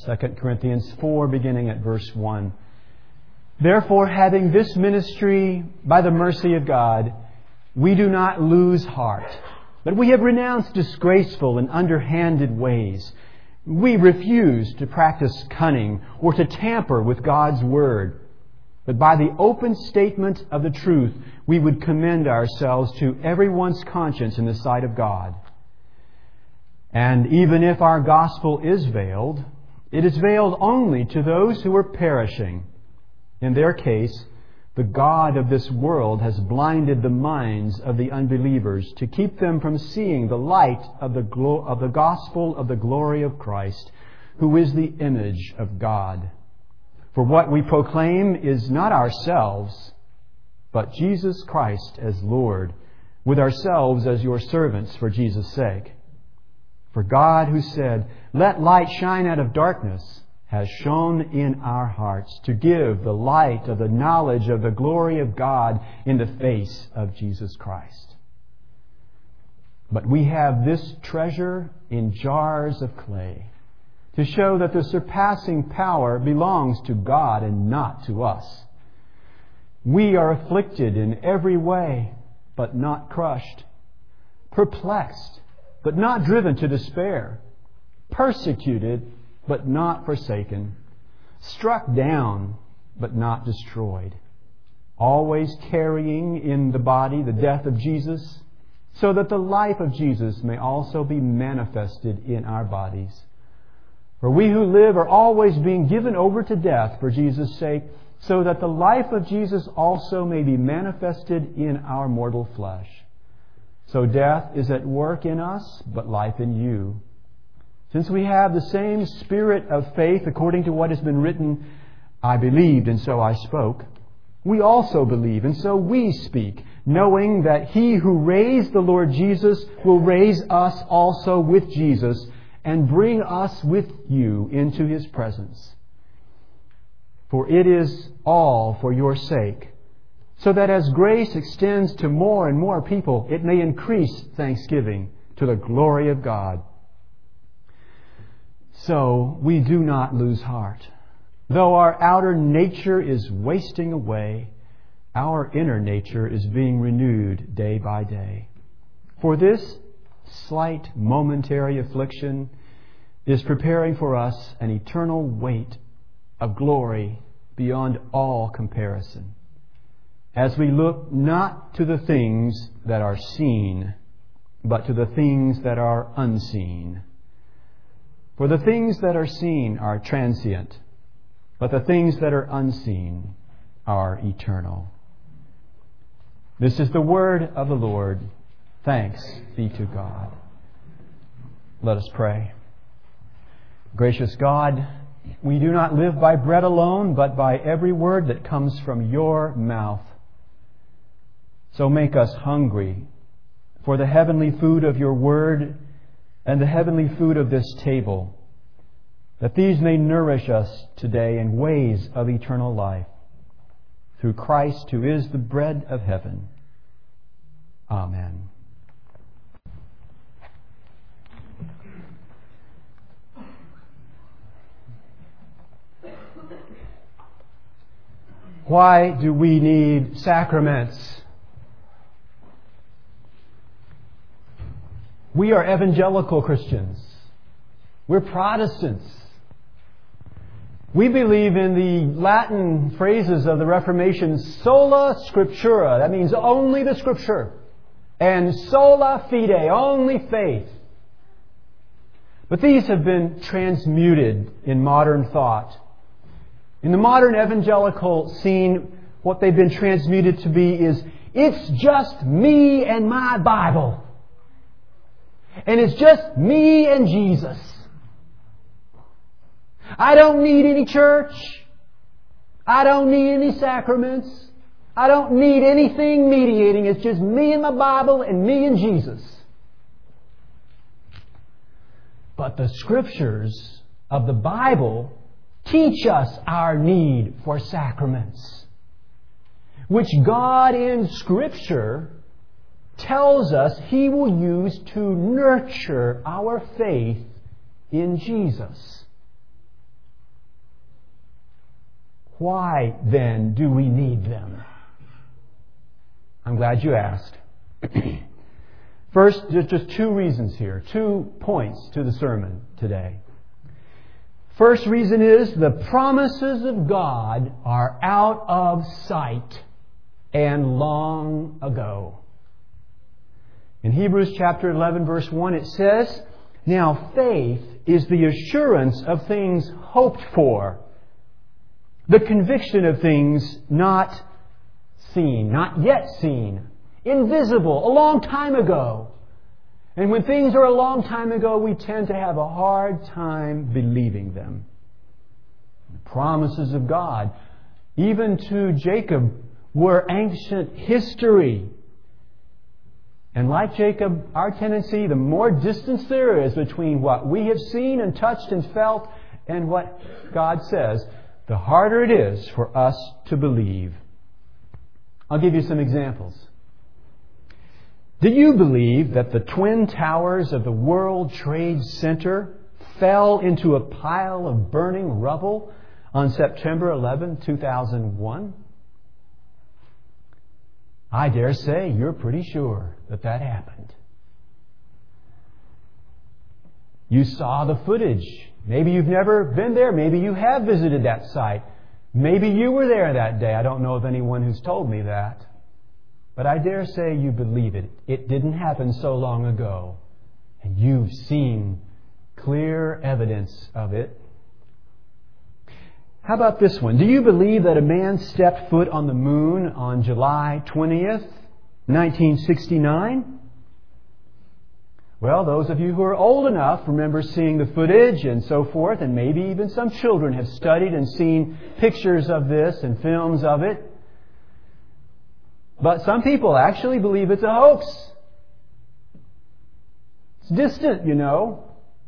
2 Corinthians 4, beginning at verse 1. Therefore, having this ministry by the mercy of God, we do not lose heart, but we have renounced disgraceful and underhanded ways. We refuse to practice cunning or to tamper with God's word. But by the open statement of the truth, we would commend ourselves to everyone's conscience in the sight of God. And even if our gospel is veiled, it is veiled only to those who are perishing. In their case, the God of this world has blinded the minds of the unbelievers to keep them from seeing the light of the gospel of the glory of Christ, who is the image of God. For what we proclaim is not ourselves, but Jesus Christ as Lord, with ourselves as your servants for Jesus' sake. For God, who said, "Let light shine out of darkness," has shone in our hearts to give the light of the knowledge of the glory of God in the face of Jesus Christ. But we have this treasure in jars of clay, to show that the surpassing power belongs to God and not to us. We are afflicted in every way, but not crushed, perplexed, but not driven to despair, persecuted, but not forsaken, struck down, but not destroyed, always carrying in the body the death of Jesus, so that the life of Jesus may also be manifested in our bodies. For we who live are always being given over to death for Jesus' sake, so that the life of Jesus also may be manifested in our mortal flesh. So death is at work in us, but life in you. Since we have the same spirit of faith, according to what has been written, "I believed, and so I spoke," we also believe, and so we speak, knowing that He who raised the Lord Jesus will raise us also with Jesus and bring us with you into His presence. For it is all for your sake, so that as grace extends to more and more people, it may increase thanksgiving to the glory of God. So we do not lose heart. Though our outer nature is wasting away, our inner nature is being renewed day by day. For this slight momentary affliction is preparing for us an eternal weight of glory beyond all comparison, as we look not to the things that are seen, but to the things that are unseen. For the things that are seen are transient, but the things that are unseen are eternal. This is the word of the Lord. Thanks be to God. Let us pray. Gracious God, we do not live by bread alone, but by every word that comes from your mouth. So make us hungry for the heavenly food of your word and the heavenly food of this table, that these may nourish us today in ways of eternal life. Through Christ, who is the bread of heaven. Amen. Why do we need sacraments? We are evangelical Christians. We're Protestants. We believe in the Latin phrases of the Reformation, sola scriptura, that means only the Scripture, and sola fide, only faith. But these have been transmuted in modern thought. In the modern evangelical scene, what they've been transmuted to be is, it's just me and my Bible. And it's just me and Jesus. I don't need any church. I don't need any sacraments. I don't need anything mediating. It's just me and my Bible and me and Jesus. But the Scriptures of the Bible teach us our need for sacraments, which God in Scripture tells us He will use to nurture our faith in Jesus. Why then do we need them? I'm glad you asked. First, there's just two reasons here, 2 points to the sermon today. First reason is the promises of God are out of sight and long ago. In Hebrews chapter 11, verse 1, it says, "Now faith is the assurance of things hoped for, the conviction of things not seen, not yet seen, invisible, a long time ago." And when things are a long time ago, we tend to have a hard time believing them. The promises of God, even to Jacob, were ancient history. And like Jacob, our tendency, the more distance there is between what we have seen and touched and felt and what God says, the harder it is for us to believe. I'll give you some examples. Do you believe that the Twin Towers of the World Trade Center fell into a pile of burning rubble on September 11, 2001? I dare say you're pretty sure that happened. You saw the footage. Maybe you've never been there. Maybe you have visited that site. Maybe you were there that day. I don't know of anyone who's told me that. But I dare say you believe it. It didn't happen so long ago. And you've seen clear evidence of it. How about this one? Do you believe that a man stepped foot on the moon on July 20th, 1969? Well, those of you who are old enough remember seeing the footage and so forth, and maybe even some children have studied and seen pictures of this and films of it. But some people actually believe it's a hoax. It's distant, you know.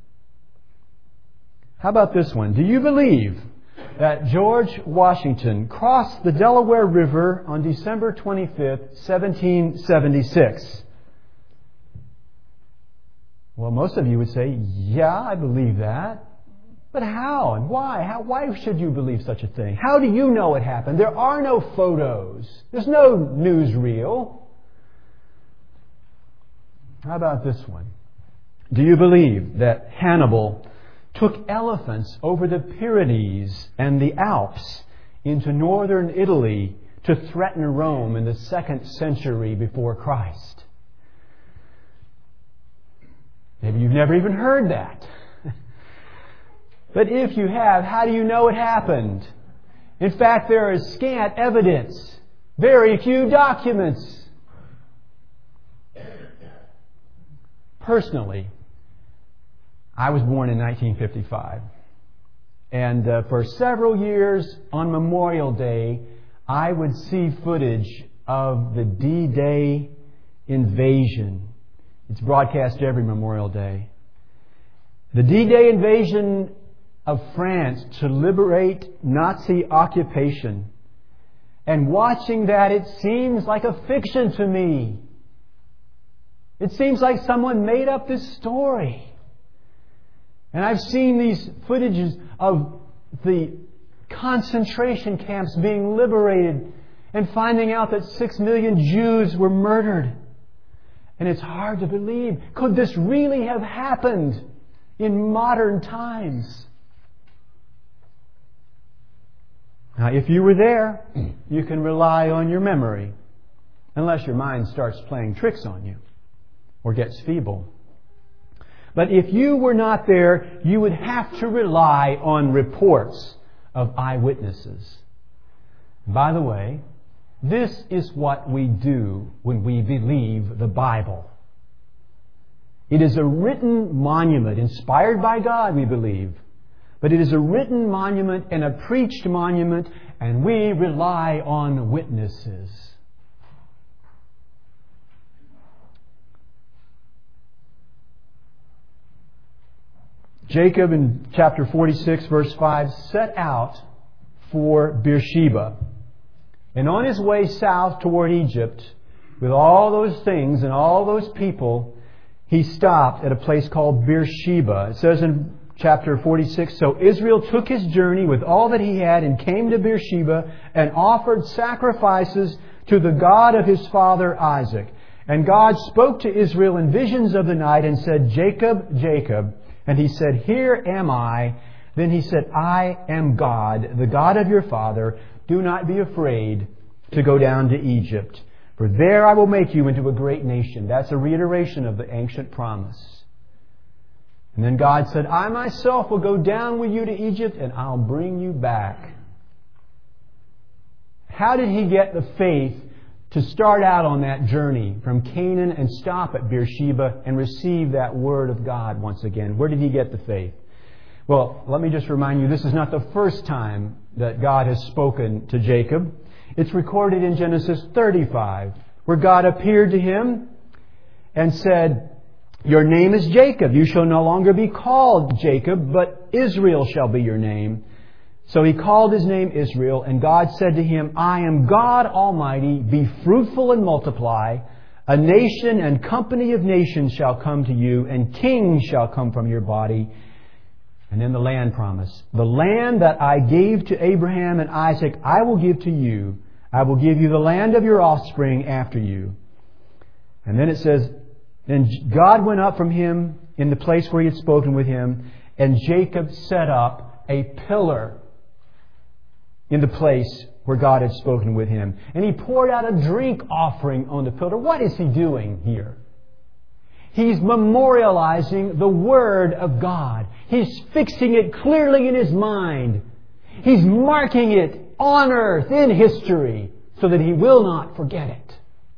How about this one? Do you believe that George Washington crossed the Delaware River on December 25th, 1776? Well, most of you would say, yeah, I believe that. But how and why? Why should you believe such a thing? How do you know it happened? There are no photos. There's no newsreel. How about this one? Do you believe that Hannibal took elephants over the Pyrenees and the Alps into northern Italy to threaten Rome in the 2nd century before Christ? Maybe you've never even heard that. But if you have, how do you know it happened? In fact, there is scant evidence, very few documents. Personally, I was born in 1955. And for several years on Memorial Day, I would see footage of the D-Day invasion. It's broadcast every Memorial Day. The D-Day invasion of France to liberate Nazi occupation. And watching that, it seems like a fiction to me. It seems like someone made up this story. And I've seen these footages of the concentration camps being liberated and finding out that 6 million Jews were murdered. And it's hard to believe. Could this really have happened in modern times? Now, if you were there, you can rely on your memory, unless your mind starts playing tricks on you or gets feeble. But if you were not there, you would have to rely on reports of eyewitnesses. By the way, this is what we do when we believe the Bible. It is a written monument, inspired by God, we believe. But it is a written monument and a preached monument, and we rely on witnesses. Jacob in chapter 46, verse 5, set out for Beersheba. And on his way south toward Egypt, with all those things and all those people, he stopped at a place called Beersheba. It says in chapter 46, so Israel took his journey with all that he had and came to Beersheba and offered sacrifices to the God of his father Isaac. And God spoke to Israel in visions of the night and said, Jacob, Jacob. And he said, Here am I. Then he said, I am God, the God of your father. Do not be afraid to go down to Egypt, for there I will make you into a great nation. That's a reiteration of the ancient promise. And then God said, I myself will go down with you to Egypt and I'll bring you back. How did he get the faith to start out on that journey from Canaan and stop at Beersheba and receive that word of God once again? Where did he get the faith? Well, let me just remind you, this is not the first time that God has spoken to Jacob. It's recorded in Genesis 35, where God appeared to him and said, Your name is Jacob. You shall no longer be called Jacob, but Israel shall be your name. So he called his name Israel, and God said to him, I am God Almighty. Be fruitful and multiply. A nation and company of nations shall come to you, and kings shall come from your body. And then the land promise. The land that I gave to Abraham and Isaac, I will give to you. I will give you the land of your offspring after you. And then it says, Then God went up from him in the place where he had spoken with him, and Jacob set up a pillar in the place where God had spoken with him. And he poured out a drink offering on the pillar. What is he doing here? He's memorializing the Word of God. He's fixing it clearly in his mind. He's marking it on earth, in history, so that he will not forget it.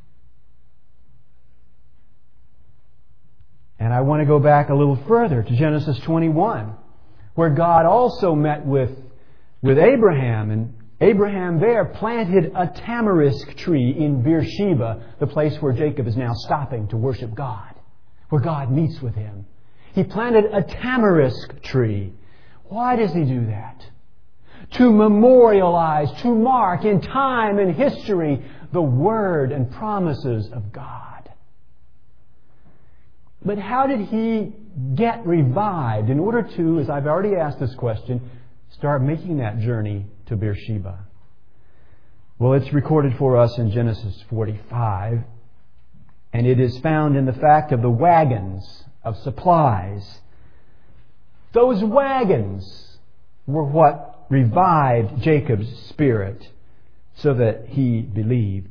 And I want to go back a little further to Genesis 21, where God also met with Abraham. And Abraham there planted a tamarisk tree in Beersheba, the place where Jacob is now stopping to worship God, where God meets with him. He planted a tamarisk tree. Why does he do that? To memorialize, to mark in time and history the Word and promises of God. But how did he get revived in order to, as I've already asked this question, start making that journey to Beersheba? Well, it's recorded for us in Genesis 45, and it is found in the fact of the wagons of supplies. Those wagons were what revived Jacob's spirit so that he believed.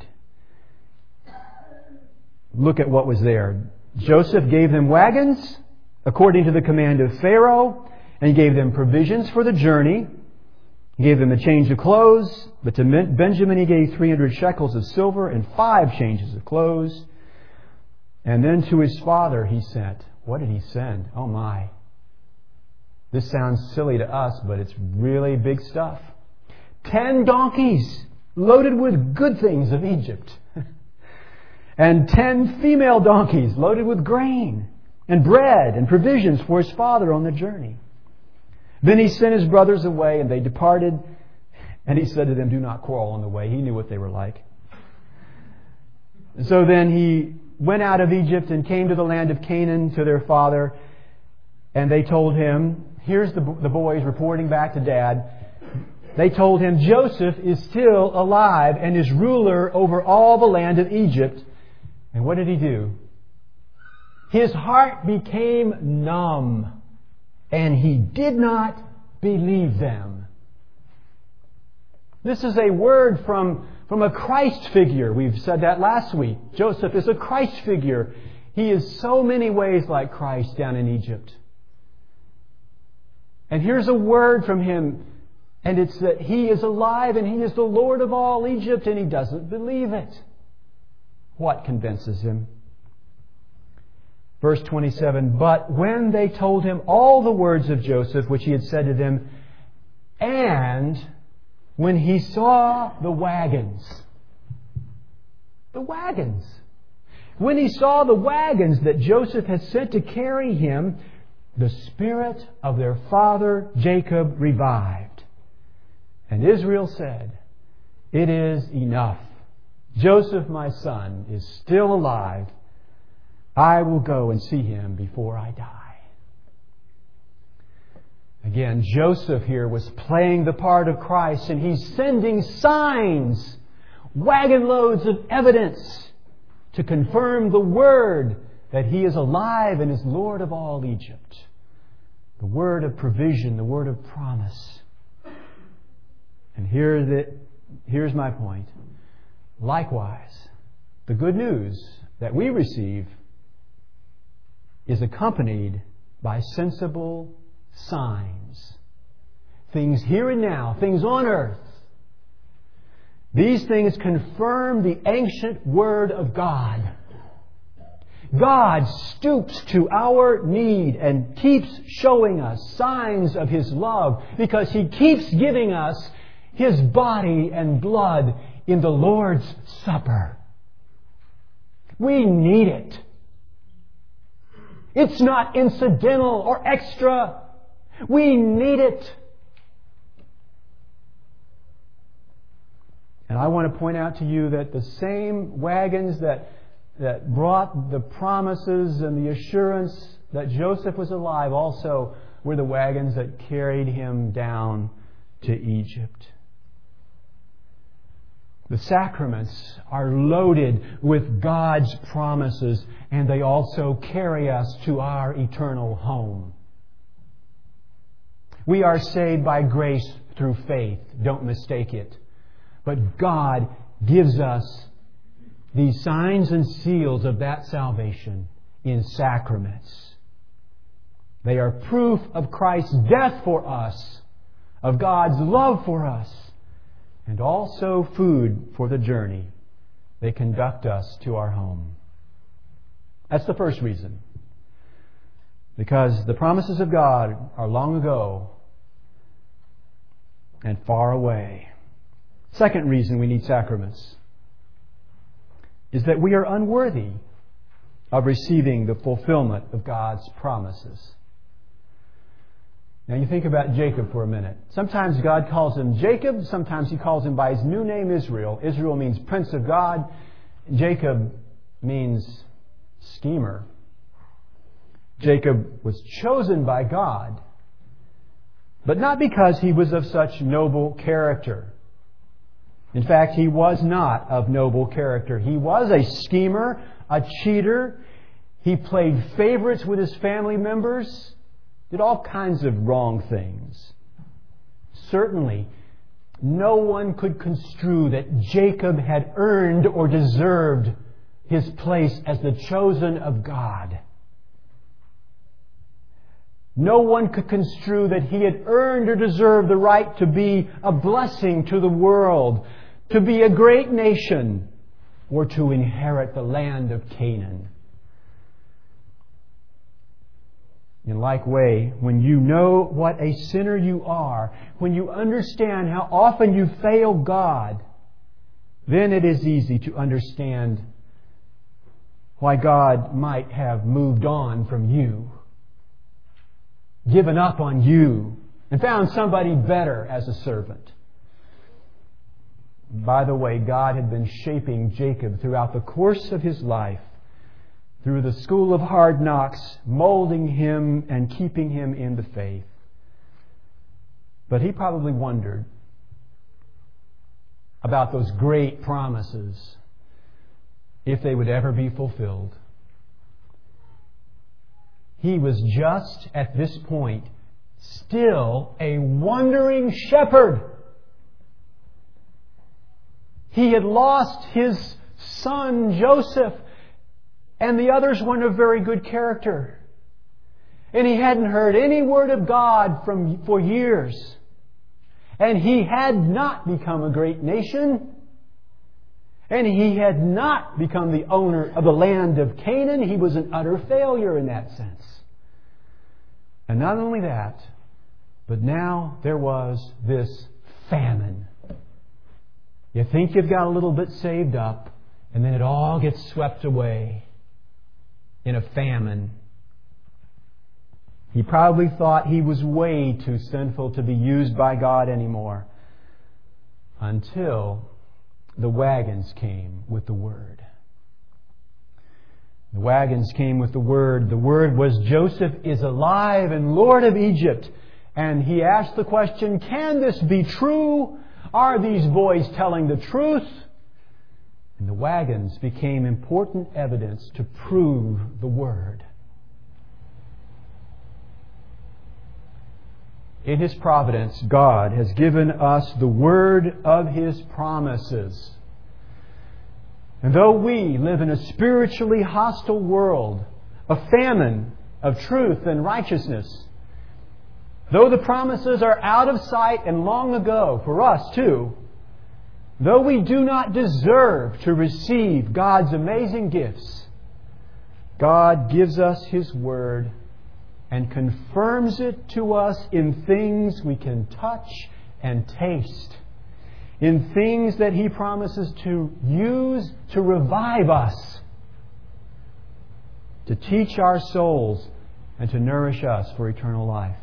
Look at what was there. Joseph gave them wagons according to the command of Pharaoh, and he gave them provisions for the journey. He gave them a change of clothes, but to Benjamin he gave 300 shekels of silver and 5 changes of clothes. And then to his father he sent. What did he send? Oh my. This sounds silly to us, but it's really big stuff. 10 donkeys loaded with good things of Egypt. And 10 female donkeys loaded with grain and bread and provisions for his father on the journey. Then he sent his brothers away, and they departed. And he said to them, Do not quarrel on the way. He knew what they were like. So then he went out of Egypt and came to the land of Canaan to their father. And they told him, here's the boys reporting back to Dad. They told him, Joseph is still alive and is ruler over all the land of Egypt. And what did he do? His heart became numb, and he did not believe them. This is a word from a Christ figure. We've said that last week. Joseph is a Christ figure. He is so many ways like Christ down in Egypt. And here's a word from him, and it's that he is alive and he is the Lord of all Egypt, and he doesn't believe it. What convinces him? Verse 27, But when they told him all the words of Joseph, which he had said to them, and when he saw the wagons, when he saw the wagons that Joseph had sent to carry him, the spirit of their father Jacob revived. And Israel said, It is enough. Joseph, my son, is still alive. I will go and see him before I die. Again, Joseph here was playing the part of Christ, and he's sending signs, wagon loads of evidence to confirm the word that he is alive and is Lord of all Egypt. The word of provision, the word of promise. And here's my point. Likewise, the good news that we receive is accompanied by sensible signs. Things here and now, things on earth. These things confirm the ancient Word of God. God stoops to our need and keeps showing us signs of His love because He keeps giving us His body and blood in the Lord's Supper. We need it. It's not incidental or extra. We need it. And I want to point out to you that the same wagons that brought the promises and the assurance that Joseph was alive also were the wagons that carried him down to Egypt. The sacraments are loaded with God's promises, and they also carry us to our eternal home. We are saved by grace through faith. Don't mistake it. But God gives us these signs and seals of that salvation in sacraments. They are proof of Christ's death for us, of God's love for us, and also food for the journey. They conduct us to our home. That's the first reason. Because the promises of God are long ago and far away. Second reason we need sacraments is that we are unworthy of receiving the fulfillment of God's promises. Now you think about Jacob for a minute. Sometimes God calls him Jacob. Sometimes He calls him by his new name Israel. Israel means Prince of God. Jacob means schemer. Jacob was chosen by God, but not because he was of such noble character. In fact, he was not of noble character. He was a schemer, a cheater. He played favorites with his family members. Did all kinds of wrong things. Certainly, no one could construe that Jacob had earned or deserved his place as the chosen of God. No one could construe that he had earned or deserved the right to be a blessing to the world, to be a great nation, or to inherit the land of Canaan. In like way, when you know what a sinner you are, when you understand how often you fail God, then it is easy to understand why God might have moved on from you, given up on you, and found somebody better as a servant. By the way, God had been shaping Jacob throughout the course of his life, through the school of hard knocks, molding him and keeping him in the faith. But he probably wondered about those great promises, if they would ever be fulfilled. He was just at this point still a wandering shepherd. He had lost his son Joseph, and the others weren't of very good character. And he hadn't heard any word of God for years. And he had not become a great nation. And he had not become the owner of the land of Canaan. He was an utter failure in that sense. And not only that, but now there was this famine. You think you've got a little bit saved up, and then it all gets swept away in a famine. He probably thought he was way too sinful to be used by God anymore, until the wagons came with the Word. The wagons came with the Word. The Word was, Joseph is alive and Lord of Egypt. And he asked the question, can this be true? Are these boys telling the truth? And the wagons became important evidence to prove the Word. In His providence, God has given us the word of His promises. And though we live in a spiritually hostile world, a famine of truth and righteousness, though the promises are out of sight and long ago for us too, though we do not deserve to receive God's amazing gifts, God gives us His Word and confirms it to us in things we can touch and taste, in things that He promises to use to revive us, to teach our souls, and to nourish us for eternal life.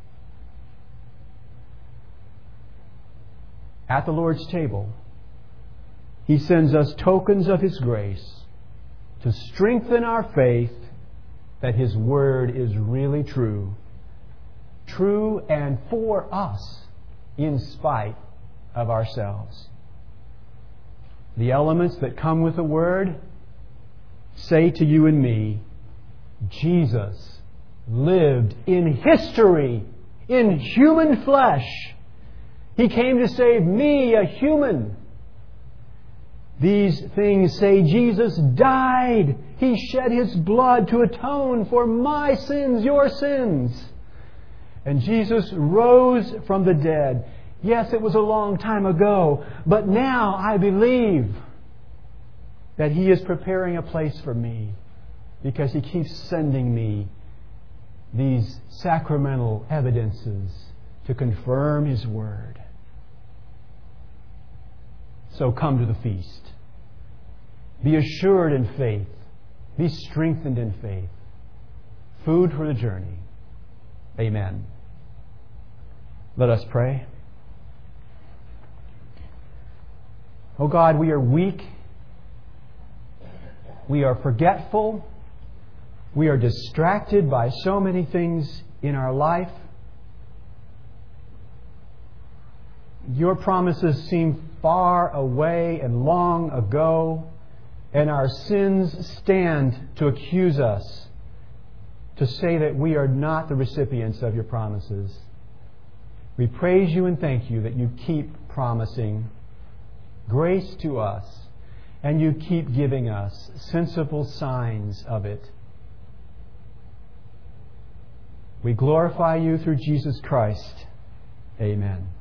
At the Lord's table, He sends us tokens of His grace to strengthen our faith that His Word is really true. True and for us in spite of ourselves. The elements that come with the Word say to you and me, Jesus lived in history, in human flesh. He came to save me, a human. These things say Jesus died. He shed His blood to atone for my sins, your sins. And Jesus rose from the dead. Yes, it was a long time ago, but now I believe that He is preparing a place for me because He keeps sending me these sacramental evidences to confirm His Word. So come to the feast. Be assured in faith. Be strengthened in faith. Food for the journey. Amen. Let us pray. Oh God, we are weak. We are forgetful. We are distracted by so many things in our life. Your promises seem far away and long ago, and our sins stand to accuse us, to say that we are not the recipients of your promises. We praise you and thank you that you keep promising grace to us, and you keep giving us sensible signs of it. We glorify you through Jesus Christ. Amen.